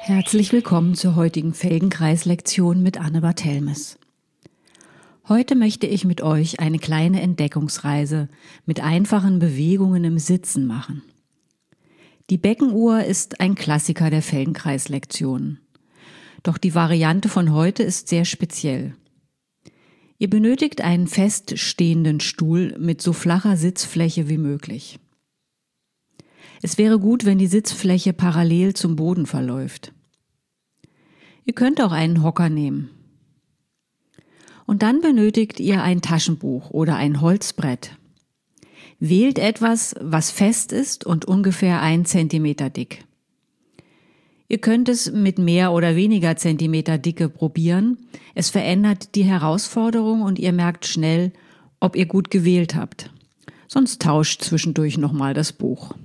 Herzlich willkommen zur heutigen Feldenkreis-Lektion mit Anne Barthelmes. Heute möchte ich mit euch eine kleine Entdeckungsreise mit einfachen Bewegungen im Sitzen machen. Die Beckenuhr ist ein Klassiker der Feldenkreis-Lektionen. Doch die Variante von heute ist sehr speziell. Ihr benötigt einen feststehenden Stuhl mit so flacher Sitzfläche wie möglich. Es wäre gut, wenn die Sitzfläche parallel zum Boden verläuft. Ihr könnt auch einen Hocker nehmen. Und dann benötigt ihr ein Taschenbuch oder ein Holzbrett. Wählt etwas, was fest ist und ungefähr 1 Zentimeter dick. Ihr könnt es mit mehr oder weniger Zentimeter Dicke probieren. Es verändert die Herausforderung und ihr merkt schnell, ob ihr gut gewählt habt. Sonst tauscht zwischendurch nochmal das Buch.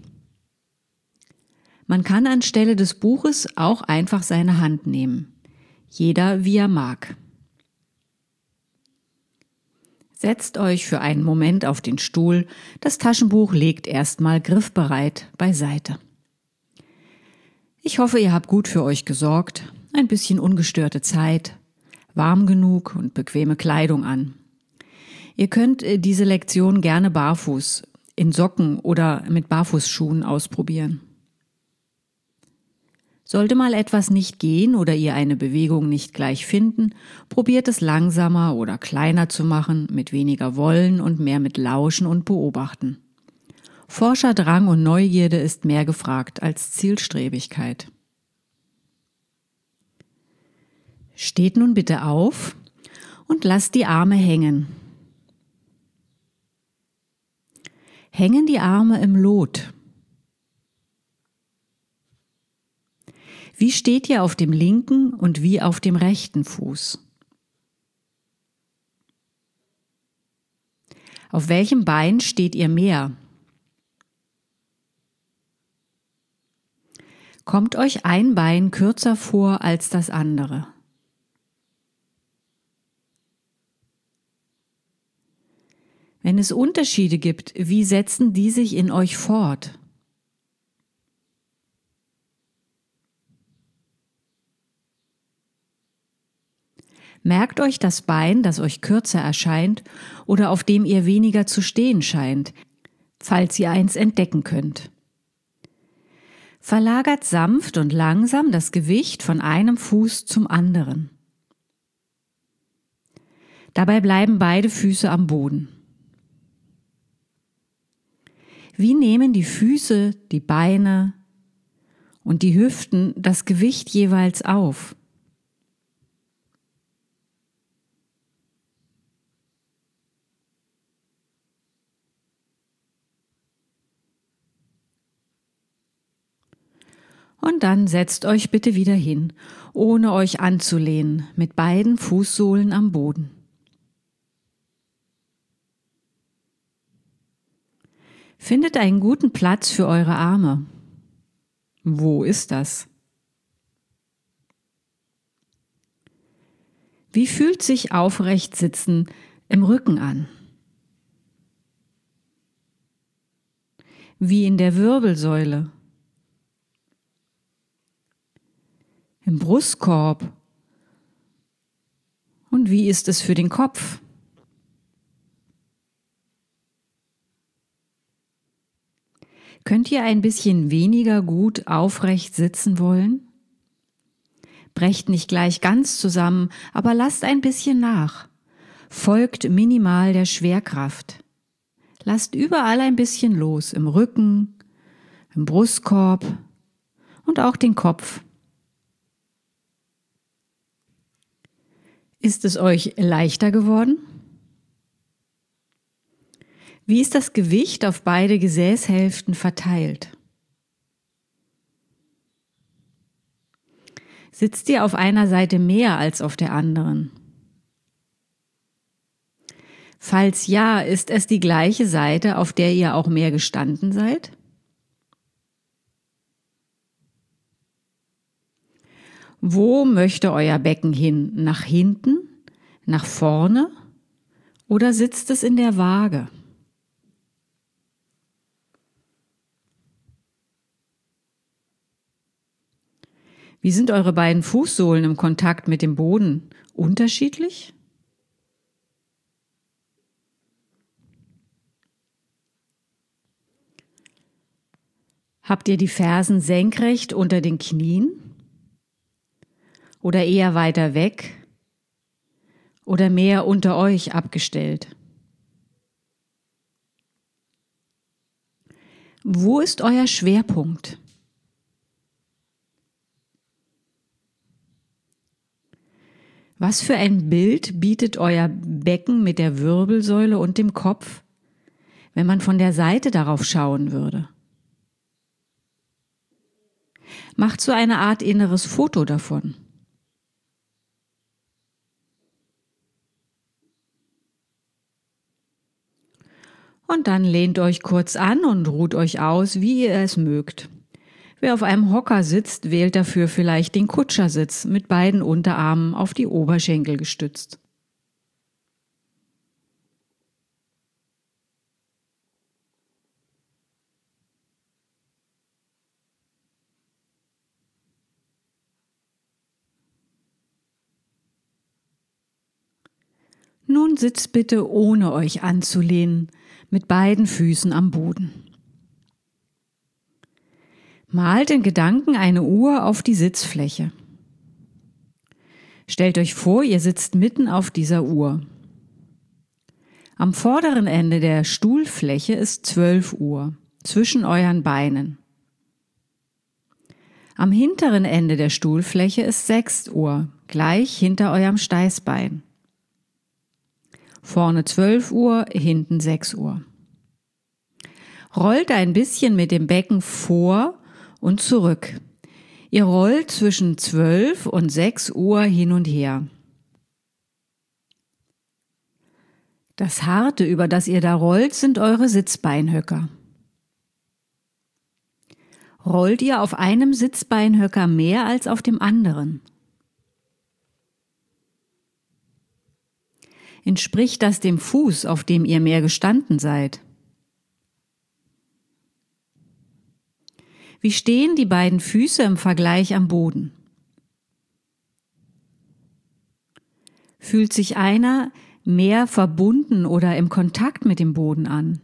Man kann anstelle des Buches auch einfach seine Hand nehmen. Jeder wie er mag. Setzt euch für einen Moment auf den Stuhl. Das Taschenbuch legt erstmal griffbereit beiseite. Ich hoffe, ihr habt gut für euch gesorgt, ein bisschen ungestörte Zeit, warm genug und bequeme Kleidung an. Ihr könnt diese Lektion gerne barfuß, in Socken oder mit Barfußschuhen ausprobieren. Sollte mal etwas nicht gehen oder ihr eine Bewegung nicht gleich finden, probiert es langsamer oder kleiner zu machen, mit weniger Wollen und mehr mit Lauschen und Beobachten. Forscherdrang und Neugierde ist mehr gefragt als Zielstrebigkeit. Steht nun bitte auf und lasst die Arme hängen. Hängen die Arme im Lot. Wie steht ihr auf dem linken und wie auf dem rechten Fuß? Auf welchem Bein steht ihr mehr? Kommt euch ein Bein kürzer vor als das andere? Wenn es Unterschiede gibt, wie setzen die sich in euch fort? Merkt euch das Bein, das euch kürzer erscheint oder auf dem ihr weniger zu stehen scheint, falls ihr eins entdecken könnt. Verlagert sanft und langsam das Gewicht von einem Fuß zum anderen. Dabei bleiben beide Füße am Boden. Wie nehmen die Füße, die Beine und die Hüften das Gewicht jeweils auf? Und dann setzt euch bitte wieder hin, ohne euch anzulehnen, mit beiden Fußsohlen am Boden. Findet einen guten Platz für eure Arme. Wo ist das? Wie fühlt sich aufrecht sitzen im Rücken an? Wie in der Wirbelsäule? Im Brustkorb? Und wie ist es für den Kopf? Könnt ihr ein bisschen weniger gut aufrecht sitzen wollen? Brecht nicht gleich ganz zusammen, aber lasst ein bisschen nach. Folgt minimal der Schwerkraft. Lasst überall ein bisschen los, im Rücken, im Brustkorb und auch den Kopf. Ist es euch leichter geworden? Wie ist das Gewicht auf beide Gesäßhälften verteilt? Sitzt ihr auf einer Seite mehr als auf der anderen? Falls ja, ist es die gleiche Seite, auf der ihr auch mehr gestanden seid? Wo möchte euer Becken hin? Nach hinten? Nach vorne? Oder sitzt es in der Waage? Wie sind eure beiden Fußsohlen im Kontakt mit dem Boden? Unterschiedlich? Habt ihr die Fersen senkrecht unter den Knien? Oder eher weiter weg? Oder mehr unter euch abgestellt? Wo ist euer Schwerpunkt? Was für ein Bild bietet euer Becken mit der Wirbelsäule und dem Kopf, wenn man von der Seite darauf schauen würde? Macht so eine Art inneres Foto davon. Und dann lehnt euch kurz an und ruht euch aus, wie ihr es mögt. Wer auf einem Hocker sitzt, wählt dafür vielleicht den Kutschersitz mit beiden Unterarmen auf die Oberschenkel gestützt. Nun sitzt bitte ohne euch anzulehnen, mit beiden Füßen am Boden. Malt in Gedanken eine Uhr auf die Sitzfläche. Stellt euch vor, ihr sitzt mitten auf dieser Uhr. Am vorderen Ende der Stuhlfläche ist 12 Uhr, zwischen euren Beinen. Am hinteren Ende der Stuhlfläche ist 6 Uhr, gleich hinter eurem Steißbein. Vorne 12 Uhr, hinten 6 Uhr. Rollt ein bisschen mit dem Becken vor und zurück. Ihr rollt zwischen 12 und 6 Uhr hin und her. Das Harte, über das ihr da rollt, sind eure Sitzbeinhöcker. Rollt ihr auf einem Sitzbeinhöcker mehr als auf dem anderen? Entspricht das dem Fuß, auf dem ihr mehr gestanden seid? Wie stehen die beiden Füße im Vergleich am Boden? Fühlt sich einer mehr verbunden oder im Kontakt mit dem Boden an?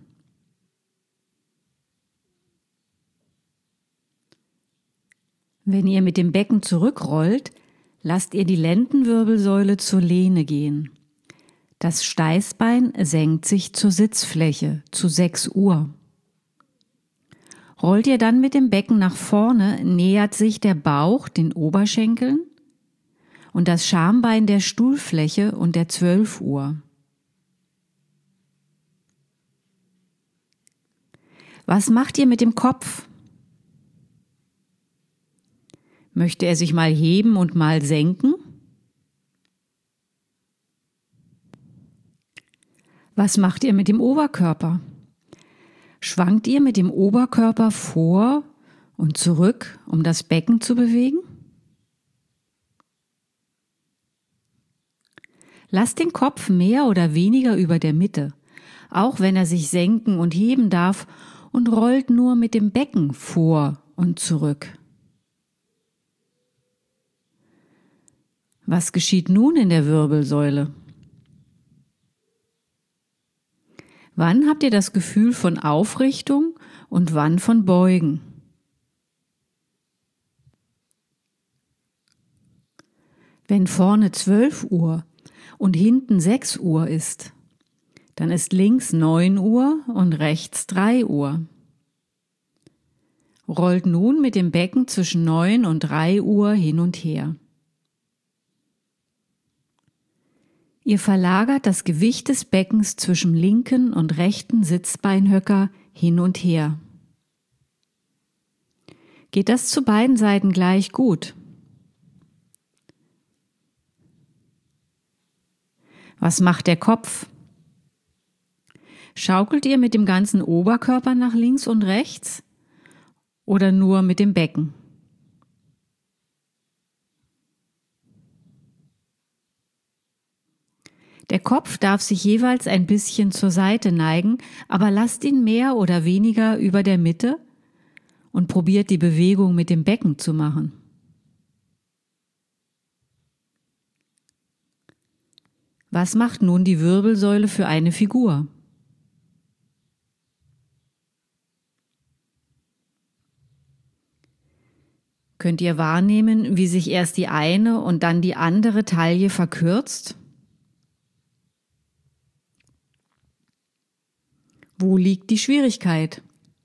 Wenn ihr mit dem Becken zurückrollt, lasst ihr die Lendenwirbelsäule zur Lehne gehen. Das Steißbein senkt sich zur Sitzfläche, zu 6 Uhr. Rollt ihr dann mit dem Becken nach vorne, nähert sich der Bauch den Oberschenkeln und das Schambein der Stuhlfläche und der 12 Uhr. Was macht ihr mit dem Kopf? Möchte er sich mal heben und mal senken? Was macht ihr mit dem Oberkörper? Schwankt ihr mit dem Oberkörper vor und zurück, um das Becken zu bewegen? Lasst den Kopf mehr oder weniger über der Mitte, auch wenn er sich senken und heben darf, und rollt nur mit dem Becken vor und zurück. Was geschieht nun in der Wirbelsäule? Wann habt ihr das Gefühl von Aufrichtung und wann von Beugen? Wenn vorne 12 Uhr und hinten 6 Uhr ist, dann ist links 9 Uhr und rechts 3 Uhr. Rollt nun mit dem Becken zwischen 9 und 3 Uhr hin und her. Ihr verlagert das Gewicht des Beckens zwischen linken und rechten Sitzbeinhöcker hin und her. Geht das zu beiden Seiten gleich gut? Was macht der Kopf? Schaukelt ihr mit dem ganzen Oberkörper nach links und rechts oder nur mit dem Becken? Der Kopf darf sich jeweils ein bisschen zur Seite neigen, aber lasst ihn mehr oder weniger über der Mitte und probiert die Bewegung mit dem Becken zu machen. Was macht nun die Wirbelsäule für eine Figur? Könnt ihr wahrnehmen, wie sich erst die eine und dann die andere Taille verkürzt? Wo liegt die Schwierigkeit?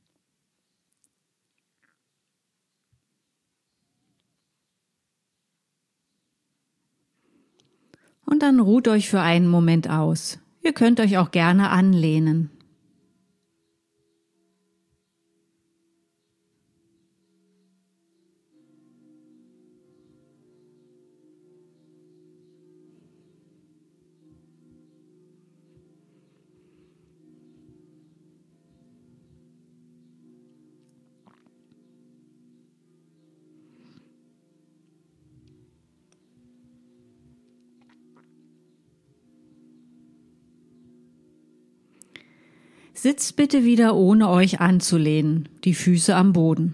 Und dann ruht euch für einen Moment aus. Ihr könnt euch auch gerne anlehnen. Sitzt bitte wieder ohne euch anzulehnen, die Füße am Boden.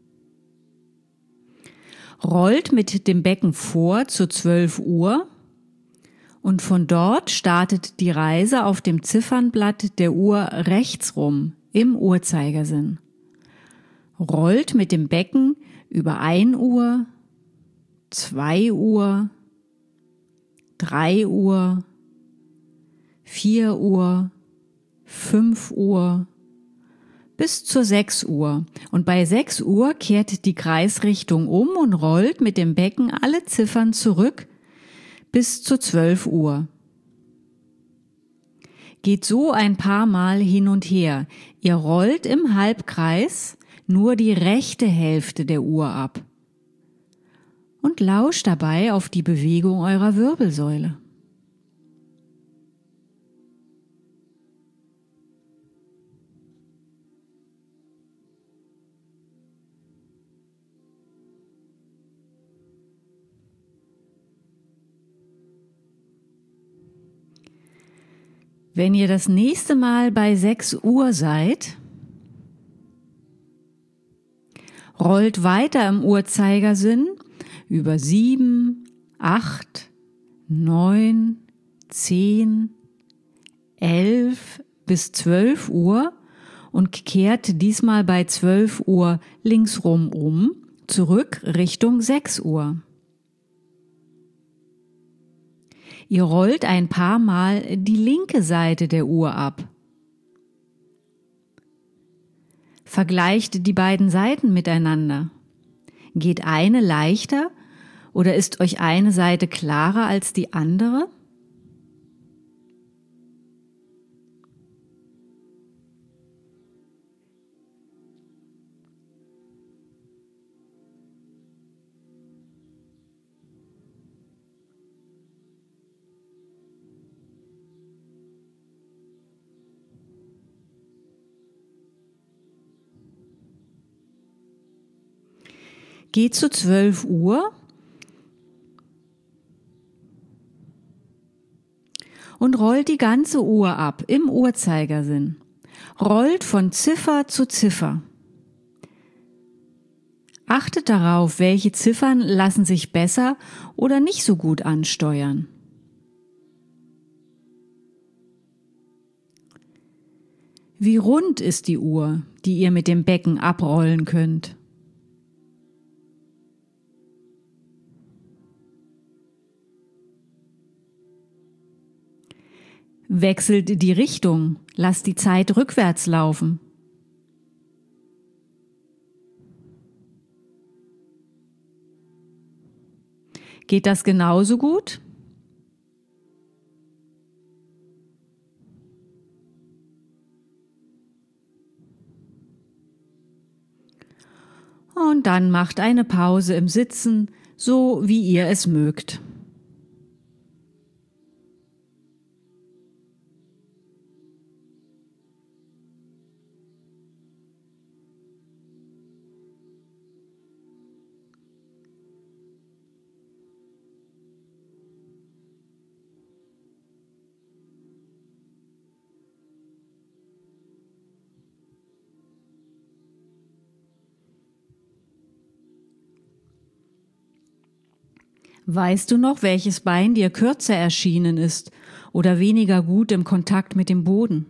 Rollt mit dem Becken vor zur 12 Uhr und von dort startet die Reise auf dem Ziffernblatt der Uhr rechts rum im Uhrzeigersinn. Rollt mit dem Becken über 1 Uhr, 2 Uhr, 3 Uhr, 4 Uhr, 5 Uhr bis zur 6 Uhr und bei 6 Uhr kehrt die Kreisrichtung um und rollt mit dem Becken alle Ziffern zurück bis zur 12 Uhr. Geht so ein paar Mal hin und her. Ihr rollt im Halbkreis nur die rechte Hälfte der Uhr ab und lauscht dabei auf die Bewegung eurer Wirbelsäule. Wenn ihr das nächste Mal bei 6 Uhr seid, rollt weiter im Uhrzeigersinn über 7, 8, 9, 10, 11 bis 12 Uhr und kehrt diesmal bei 12 Uhr linksrum zurück Richtung 6 Uhr. Ihr rollt ein paar Mal die linke Seite der Uhr ab. Vergleicht die beiden Seiten miteinander. Geht eine leichter oder ist euch eine Seite klarer als die andere? Geht zu 12 Uhr und rollt die ganze Uhr ab im Uhrzeigersinn. Rollt von Ziffer zu Ziffer. Achtet darauf, welche Ziffern lassen sich besser oder nicht so gut ansteuern. Wie rund ist die Uhr, die ihr mit dem Becken abrollen könnt? Wechselt die Richtung, lasst die Zeit rückwärts laufen. Geht das genauso gut? Und dann macht eine Pause im Sitzen, so wie ihr es mögt. Weißt du noch, welches Bein dir kürzer erschienen ist oder weniger gut im Kontakt mit dem Boden?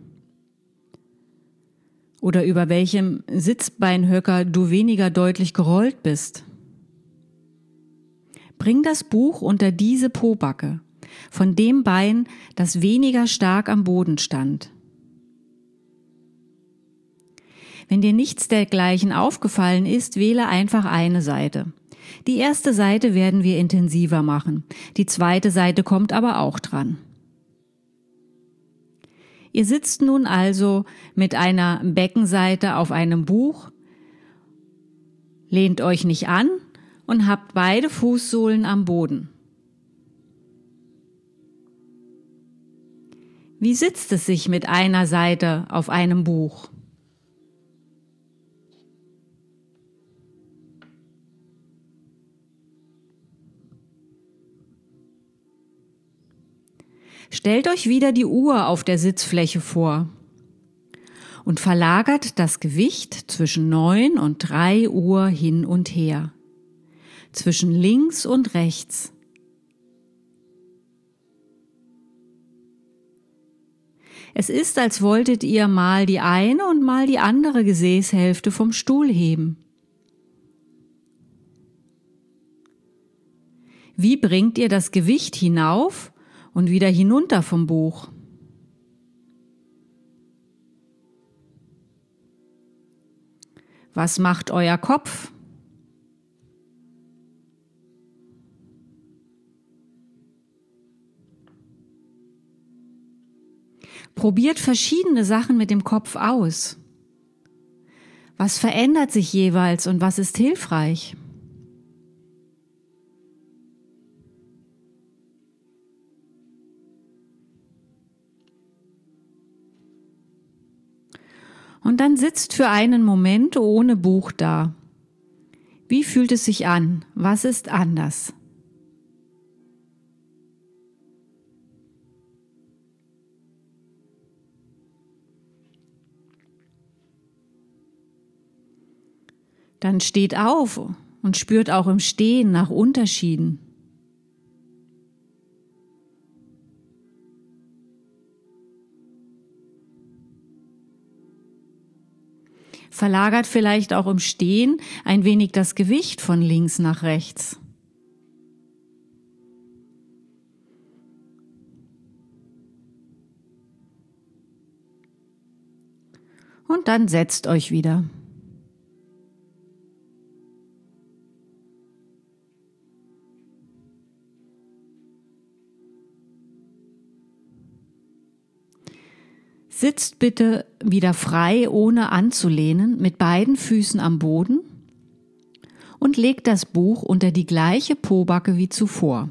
Oder über welchem Sitzbeinhöcker du weniger deutlich gerollt bist? Bring das Buch unter diese Pobacke, von dem Bein, das weniger stark am Boden stand. Wenn dir nichts dergleichen aufgefallen ist, wähle einfach eine Seite. Die erste Seite werden wir intensiver machen, die zweite Seite kommt aber auch dran. Ihr sitzt nun also mit einer Beckenseite auf einem Buch, lehnt euch nicht an und habt beide Fußsohlen am Boden. Wie sitzt es sich mit einer Seite auf einem Buch? Stellt euch wieder die Uhr auf der Sitzfläche vor und verlagert das Gewicht zwischen 9 und 3 Uhr hin und her, zwischen links und rechts. Es ist, als wolltet ihr mal die eine und mal die andere Gesäßhälfte vom Stuhl heben. Wie bringt ihr das Gewicht hinauf und wieder hinunter vom Buch? Was macht euer Kopf? Probiert verschiedene Sachen mit dem Kopf aus. Was verändert sich jeweils und was ist hilfreich? Und dann sitzt für einen Moment ohne Buch da. Wie fühlt es sich an? Was ist anders? Dann steht auf und spürt auch im Stehen nach Unterschieden. Verlagert vielleicht auch im Stehen ein wenig das Gewicht von links nach rechts. Und dann setzt euch wieder. Sitzt bitte wieder frei, ohne anzulehnen, mit beiden Füßen am Boden und legt das Buch unter die gleiche Pobacke wie zuvor.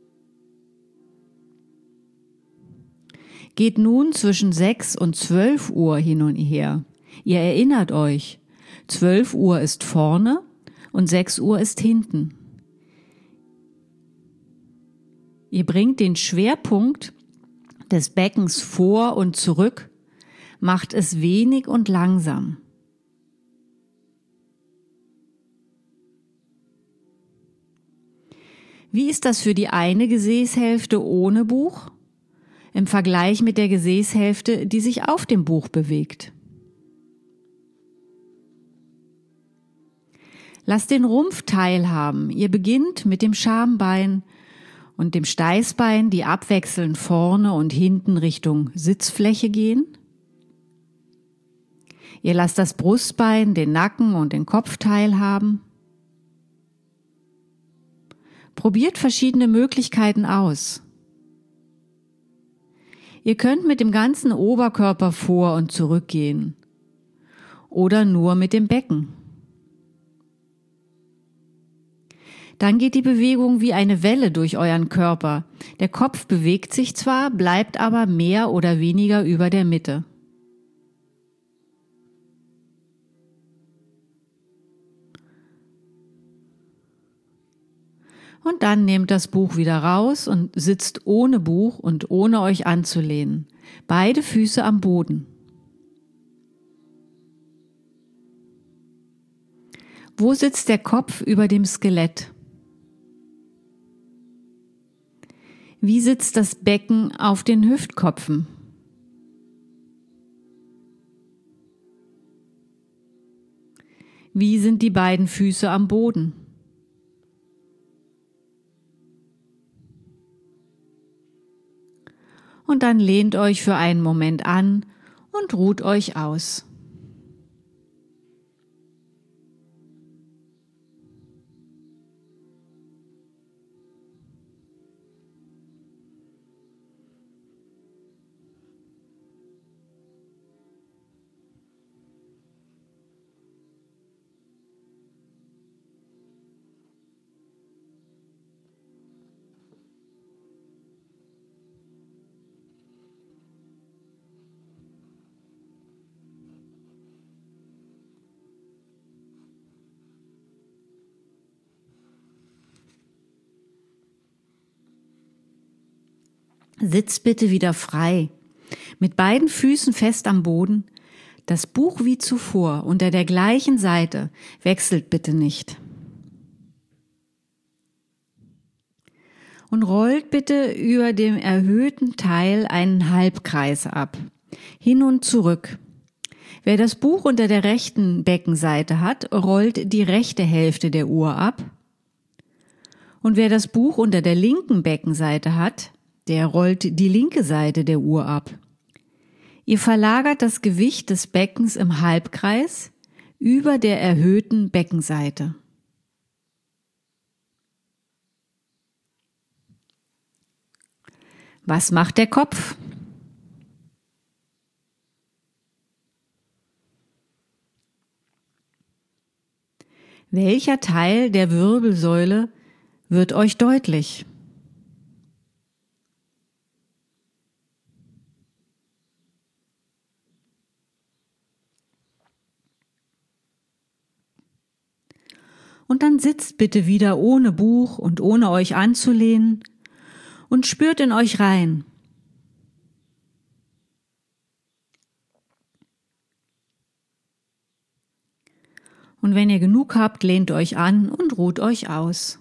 Geht nun zwischen 6 und 12 Uhr hin und her. Ihr erinnert euch, 12 Uhr ist vorne und 6 Uhr ist hinten. Ihr bringt den Schwerpunkt des Beckens vor und zurück, macht es wenig und langsam. Wie ist das für die eine Gesäßhälfte ohne Buch im Vergleich mit der Gesäßhälfte, die sich auf dem Buch bewegt? Lasst den Rumpf teilhaben. Ihr beginnt mit dem Schambein und dem Steißbein, die abwechselnd vorne und hinten Richtung Sitzfläche gehen. Ihr lasst das Brustbein, den Nacken und den Kopf teilhaben. Probiert verschiedene Möglichkeiten aus. Ihr könnt mit dem ganzen Oberkörper vor und zurück gehen oder nur mit dem Becken. Dann geht die Bewegung wie eine Welle durch euren Körper. Der Kopf bewegt sich zwar, bleibt aber mehr oder weniger über der Mitte. Und dann nehmt das Buch wieder raus und sitzt ohne Buch und ohne euch anzulehnen. Beide Füße am Boden. Wo sitzt der Kopf über dem Skelett? Wie sitzt das Becken auf den Hüftkopfen? Wie sind die beiden Füße am Boden? Und dann lehnt euch für einen Moment an und ruht euch aus. Sitzt bitte wieder frei, mit beiden Füßen fest am Boden, das Buch wie zuvor unter der gleichen Seite, wechselt bitte nicht. Und rollt bitte über dem erhöhten Teil einen Halbkreis ab, hin und zurück. Wer das Buch unter der rechten Beckenseite hat, rollt die rechte Hälfte der Uhr ab. Und wer das Buch unter der linken Beckenseite hat, der rollt die linke Seite der Uhr ab. Ihr verlagert das Gewicht des Beckens im Halbkreis über der erhöhten Beckenseite. Was macht der Kopf? Welcher Teil der Wirbelsäule wird euch deutlich? Und dann sitzt bitte wieder ohne Buch und ohne euch anzulehnen und spürt in euch rein. Und wenn ihr genug habt, lehnt euch an und ruht euch aus.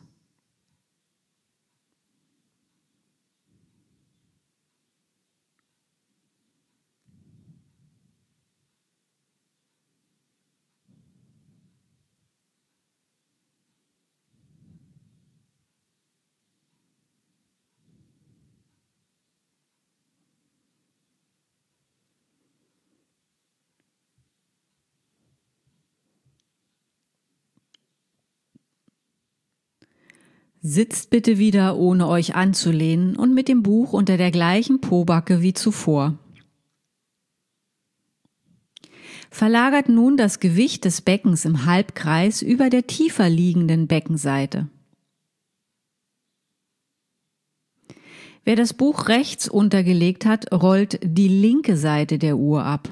Sitzt bitte wieder, ohne euch anzulehnen und mit dem Buch unter der gleichen Pobacke wie zuvor. Verlagert nun das Gewicht des Beckens im Halbkreis über der tiefer liegenden Beckenseite. Wer das Buch rechts untergelegt hat, rollt die linke Seite der Uhr ab.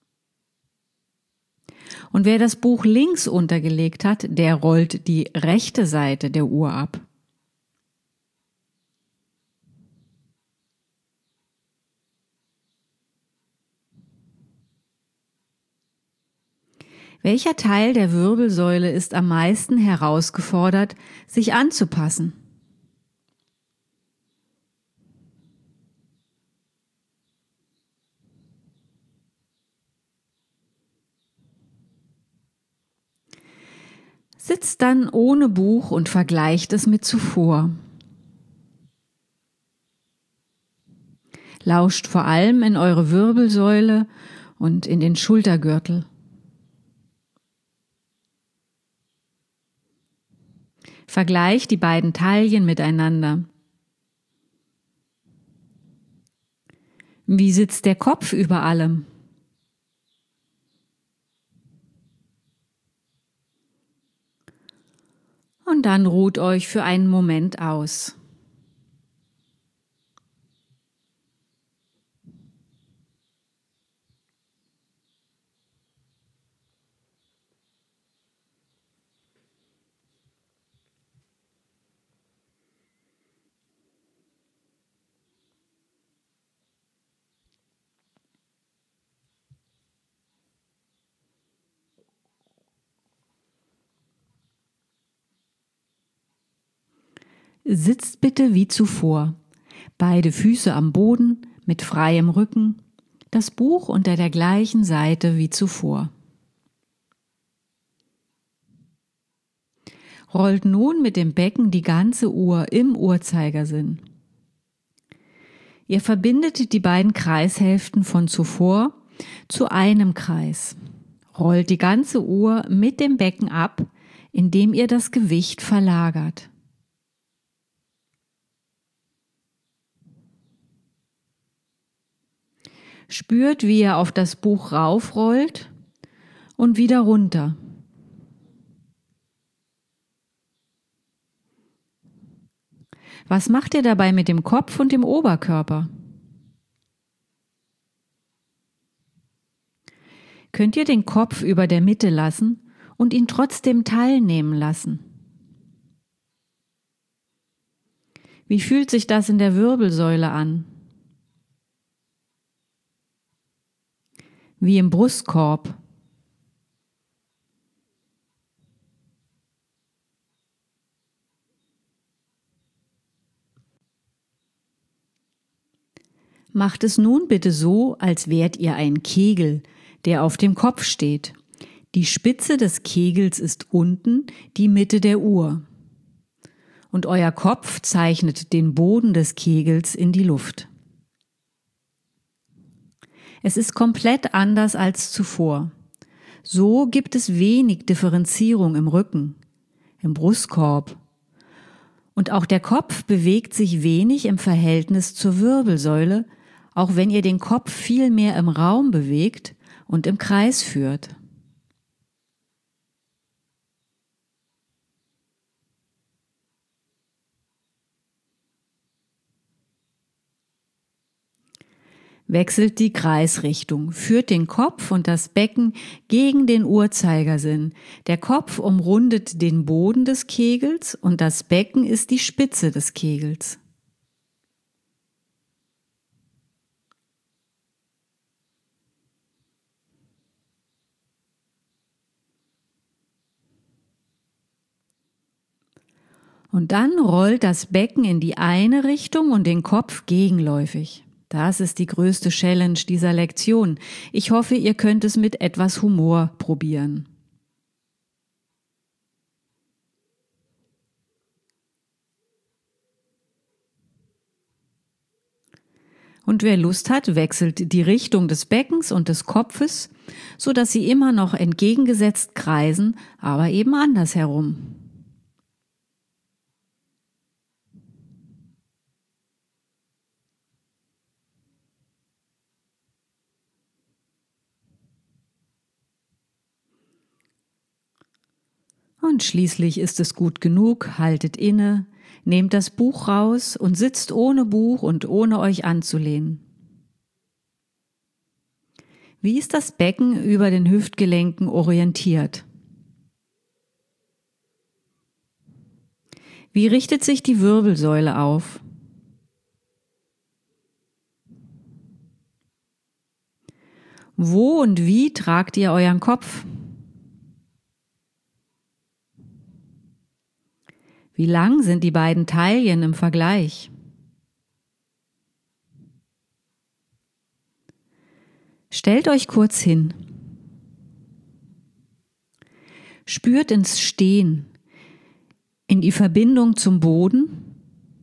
Und wer das Buch links untergelegt hat, der rollt die rechte Seite der Uhr ab. Welcher Teil der Wirbelsäule ist am meisten herausgefordert, sich anzupassen? Sitzt dann ohne Buch und vergleicht es mit zuvor. Lauscht vor allem in eure Wirbelsäule und in den Schultergürtel. Vergleicht die beiden Taillen miteinander. Wie sitzt der Kopf über allem? Und dann ruht euch für einen Moment aus. Sitzt bitte wie zuvor. Beide Füße am Boden mit freiem Rücken, das Buch unter der gleichen Seite wie zuvor. Rollt nun mit dem Becken die ganze Uhr im Uhrzeigersinn. Ihr verbindet die beiden Kreishälften von zuvor zu einem Kreis. Rollt die ganze Uhr mit dem Becken ab, indem ihr das Gewicht verlagert. Spürt, wie ihr auf das Buch raufrollt und wieder runter. Was macht ihr dabei mit dem Kopf und dem Oberkörper? Könnt ihr den Kopf über der Mitte lassen und ihn trotzdem teilnehmen lassen? Wie fühlt sich das in der Wirbelsäule an? Wie im Brustkorb? Macht es nun bitte so, als wärt ihr ein Kegel, der auf dem Kopf steht. Die Spitze des Kegels ist unten, die Mitte der Uhr. Und euer Kopf zeichnet den Boden des Kegels in die Luft. Es ist komplett anders als zuvor. So gibt es wenig Differenzierung im Rücken, im Brustkorb. Und auch der Kopf bewegt sich wenig im Verhältnis zur Wirbelsäule, auch wenn ihr den Kopf viel mehr im Raum bewegt und im Kreis führt. Wechselt die Kreisrichtung, führt den Kopf und das Becken gegen den Uhrzeigersinn. Der Kopf umrundet den Boden des Kegels und das Becken ist die Spitze des Kegels. Und dann rollt das Becken in die eine Richtung und den Kopf gegenläufig. Das ist die größte Challenge dieser Lektion. Ich hoffe, ihr könnt es mit etwas Humor probieren. Und wer Lust hat, wechselt die Richtung des Beckens und des Kopfes, sodass sie immer noch entgegengesetzt kreisen, aber eben andersherum. Und schließlich ist es gut genug, haltet inne, nehmt das Buch raus und sitzt ohne Buch und ohne euch anzulehnen. Wie ist das Becken über den Hüftgelenken orientiert? Wie richtet sich die Wirbelsäule auf? Wo und wie tragt ihr euren Kopf? Wie lang sind die beiden Taillen im Vergleich? Stellt euch kurz hin. Spürt ins Stehen, in die Verbindung zum Boden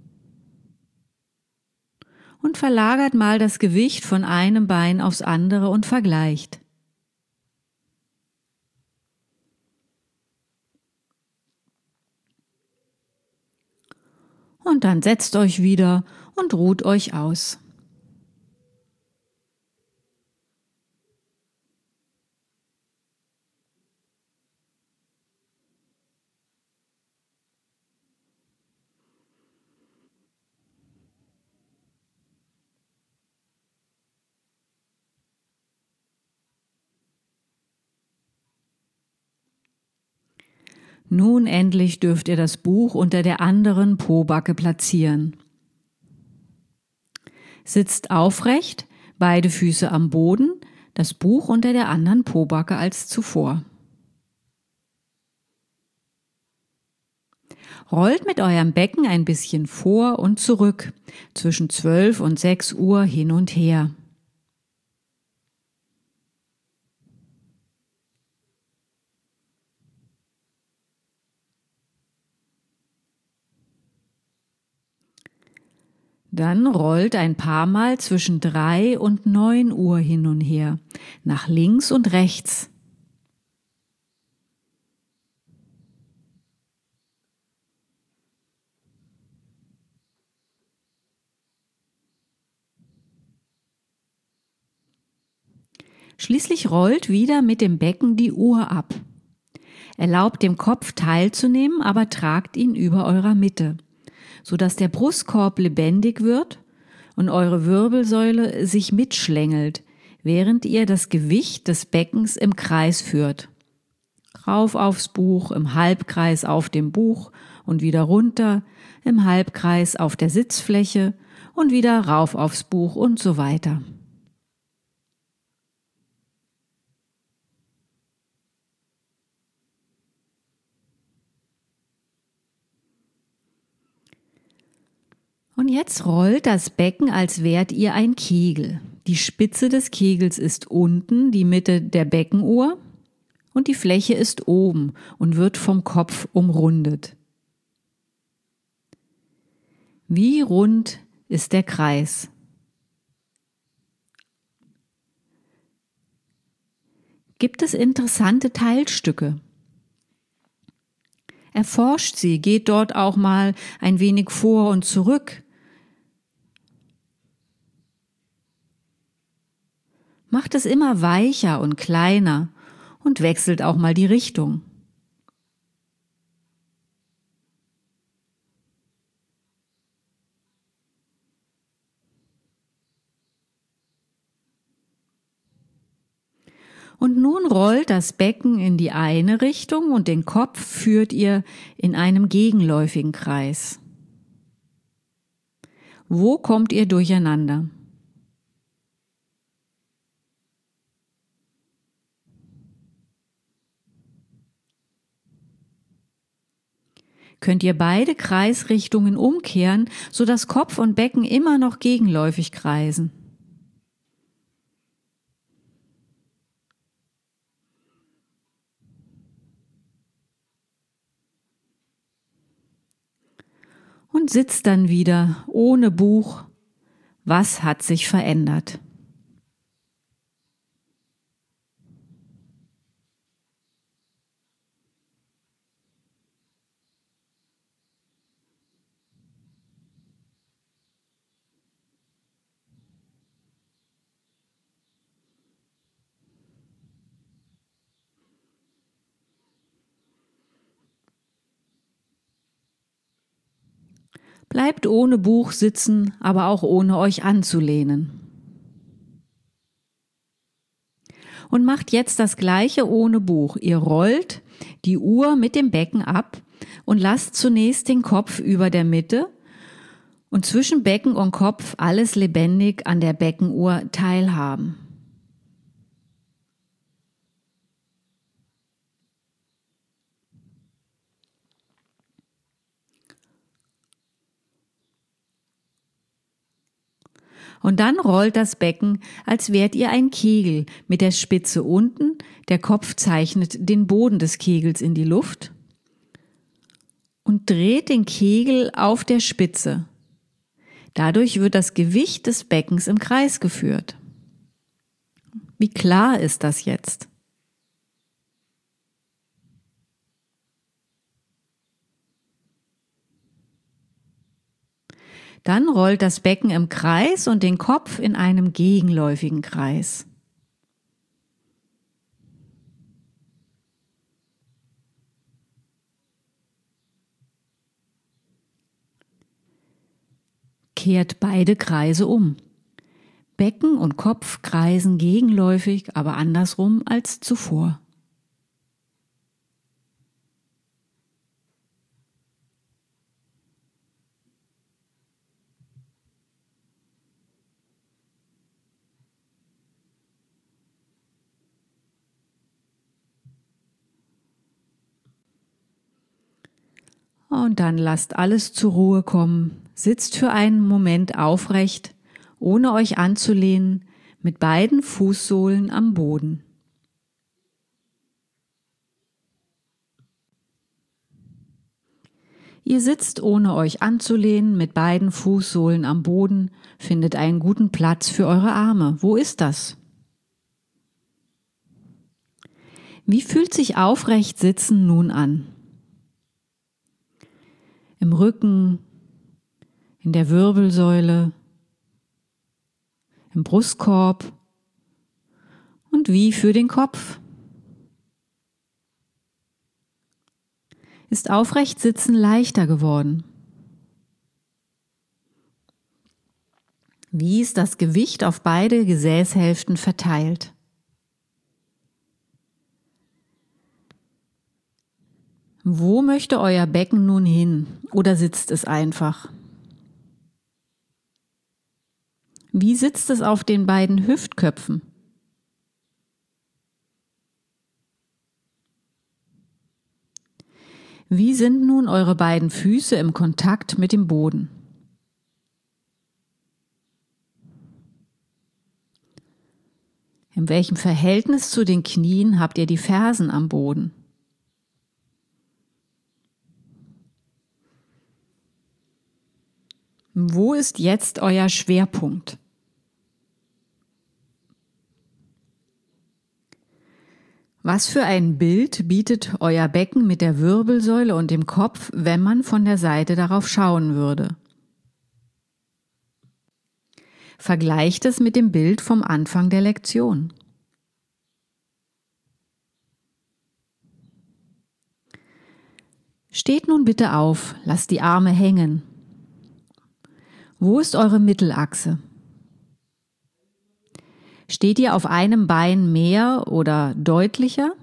und verlagert mal das Gewicht von einem Bein aufs andere und vergleicht. Und dann setzt euch wieder und ruht euch aus. Nun endlich dürft ihr das Buch unter der anderen Pobacke platzieren. Sitzt aufrecht, beide Füße am Boden, das Buch unter der anderen Pobacke als zuvor. Rollt mit eurem Becken ein bisschen vor und zurück, zwischen 12 und 6 Uhr hin und her. Dann rollt ein paar Mal zwischen 3 und 9 Uhr hin und her, nach links und rechts. Schließlich rollt wieder mit dem Becken die Uhr ab. Erlaubt dem Kopf teilzunehmen, aber tragt ihn über eurer Mitte, sodass der Brustkorb lebendig wird und eure Wirbelsäule sich mitschlängelt, während ihr das Gewicht des Beckens im Kreis führt. Rauf aufs Buch, im Halbkreis auf dem Buch und wieder runter, im Halbkreis auf der Sitzfläche und wieder rauf aufs Buch und so weiter. Und jetzt rollt das Becken, als wärt ihr ein Kegel. Die Spitze des Kegels ist unten, die Mitte der Beckenuhr, und die Fläche ist oben und wird vom Kopf umrundet. Wie rund ist der Kreis? Gibt es interessante Teilstücke? Erforscht sie, geht dort auch mal ein wenig vor und zurück. Macht es immer weicher und kleiner und wechselt auch mal die Richtung. Und nun rollt das Becken in die eine Richtung und den Kopf führt ihr in einem gegenläufigen Kreis. Wo kommt ihr durcheinander? Könnt ihr beide Kreisrichtungen umkehren, sodass Kopf und Becken immer noch gegenläufig kreisen? Und sitzt dann wieder ohne Buch. Was hat sich verändert? Bleibt ohne Buch sitzen, aber auch ohne euch anzulehnen. Und macht jetzt das Gleiche ohne Buch. Ihr rollt die Uhr mit dem Becken ab und lasst zunächst den Kopf über der Mitte und zwischen Becken und Kopf alles lebendig an der Beckenuhr teilhaben. Und dann rollt das Becken, als wärt ihr ein Kegel mit der Spitze unten, der Kopf zeichnet den Boden des Kegels in die Luft und dreht den Kegel auf der Spitze. Dadurch wird das Gewicht des Beckens im Kreis geführt. Wie klar ist das jetzt? Dann rollt das Becken im Kreis und den Kopf in einem gegenläufigen Kreis. Kehrt beide Kreise um. Becken und Kopf kreisen gegenläufig, aber andersrum als zuvor. Und dann lasst alles zur Ruhe kommen. Sitzt für einen Moment aufrecht, ohne euch anzulehnen, mit beiden Fußsohlen am Boden. Ihr sitzt, ohne euch anzulehnen, mit beiden Fußsohlen am Boden, findet einen guten Platz für eure Arme. Wo ist das? Wie fühlt sich aufrecht sitzen nun an? Im Rücken, in der Wirbelsäule, im Brustkorb und wie für den Kopf? Ist aufrecht sitzen leichter geworden? Wie ist das Gewicht auf beide Gesäßhälften verteilt? Wo möchte euer Becken nun hin oder sitzt es einfach? Wie sitzt es auf den beiden Hüftköpfen? Wie sind nun eure beiden Füße im Kontakt mit dem Boden? In welchem Verhältnis zu den Knien habt ihr die Fersen am Boden? Wo ist jetzt euer Schwerpunkt? Was für ein Bild bietet euer Becken mit der Wirbelsäule und dem Kopf, wenn man von der Seite darauf schauen würde? Vergleicht es mit dem Bild vom Anfang der Lektion. Steht nun bitte auf, lasst die Arme hängen. Wo ist eure Mittelachse? Steht ihr auf einem Bein mehr oder deutlicher?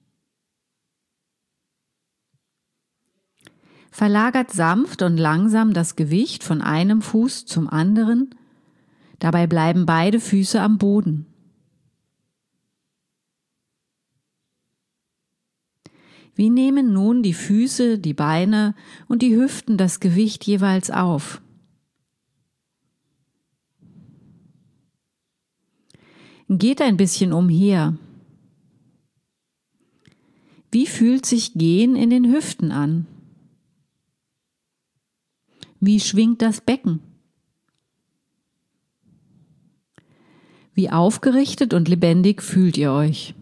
Verlagert sanft und langsam das Gewicht von einem Fuß zum anderen. Dabei bleiben beide Füße am Boden. Wie nehmen nun die Füße, die Beine und die Hüften das Gewicht jeweils auf? Geht ein bisschen umher. Wie fühlt sich Gehen in den Hüften an? Wie schwingt das Becken? Wie aufgerichtet und lebendig fühlt ihr euch?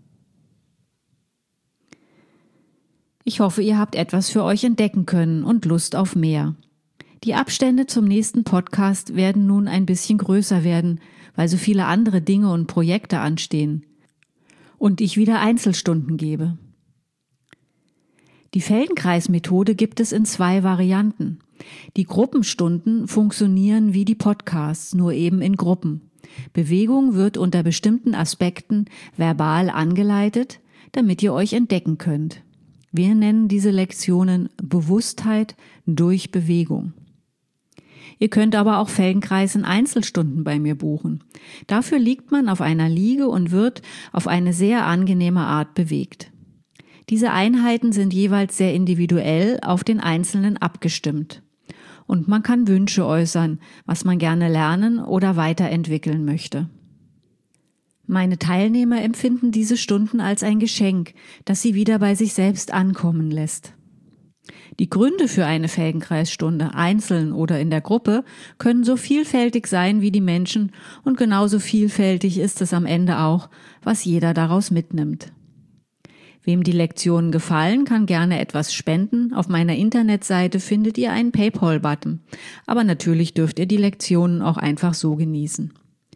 Ich hoffe, ihr habt etwas für euch entdecken können und Lust auf mehr. Die Abstände zum nächsten Podcast werden nun ein bisschen größer werden, weil so viele andere Dinge und Projekte anstehen und ich wieder Einzelstunden gebe. Die Feldenkreis-Methode gibt es in 2 Varianten. Die Gruppenstunden funktionieren wie die Podcasts, nur eben in Gruppen. Bewegung wird unter bestimmten Aspekten verbal angeleitet, damit ihr euch entdecken könnt. Wir nennen diese Lektionen Bewusstheit durch Bewegung. Ihr könnt aber auch Feldenkreis in Einzelstunden bei mir buchen. Dafür liegt man auf einer Liege und wird auf eine sehr angenehme Art bewegt. Diese Einheiten sind jeweils sehr individuell auf den Einzelnen abgestimmt. Und man kann Wünsche äußern, was man gerne lernen oder weiterentwickeln möchte. Meine Teilnehmer empfinden diese Stunden als ein Geschenk, das sie wieder bei sich selbst ankommen lässt. Die Gründe für eine Feldenkreisstunde, einzeln oder in der Gruppe, können so vielfältig sein wie die Menschen und genauso vielfältig ist es am Ende auch, was jeder daraus mitnimmt. Wem die Lektionen gefallen, kann gerne etwas spenden. Auf meiner Internetseite findet ihr einen PayPal-Button. Aber natürlich dürft ihr die Lektionen auch einfach so genießen.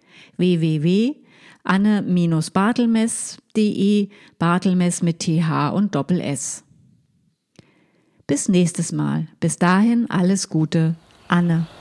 www.anne-bartelmess.de, Bartelmess mit TH und Doppel-S. Bis nächstes Mal. Bis dahin alles Gute, Anne.